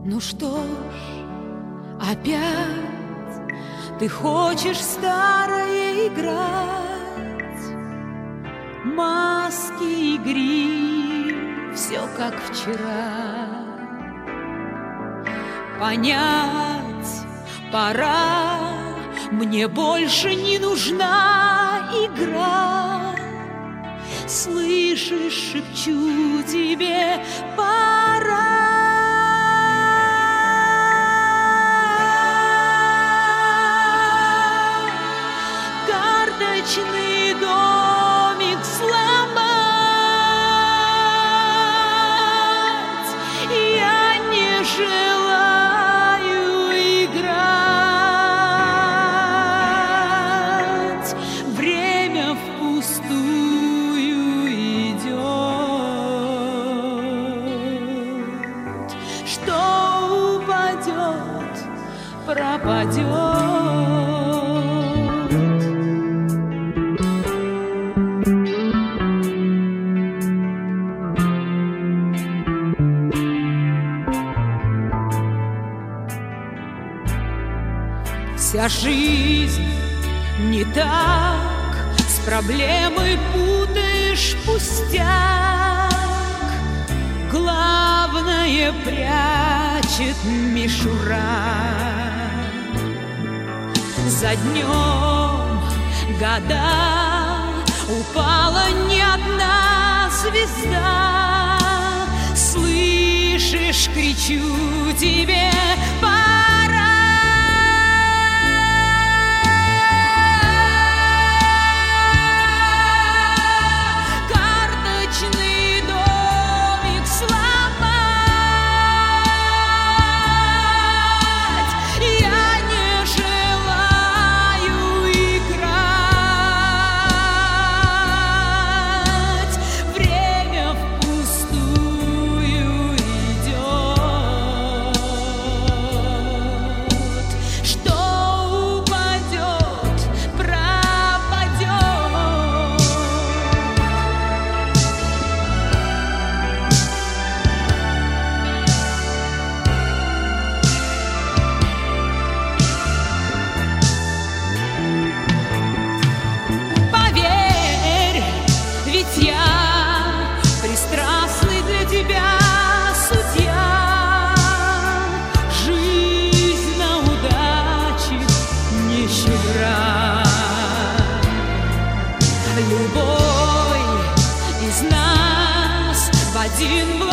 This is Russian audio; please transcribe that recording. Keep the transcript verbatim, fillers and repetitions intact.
Ну что ж, опять ты хочешь старое играть, маски и грим, все как вчера. Понять пора, мне больше не нужна игра. Слышишь, шепчу тебе, пора. Карточный домик сломать я не желаю играть. Время впустую идет. Что упадет, пропадет. Вся жизнь не так, с проблемой путаешь пустяк. Главное прячет мишура. За днем года упала не одна звезда. Слышишь, кричу тебе, пора. Любой из нас в один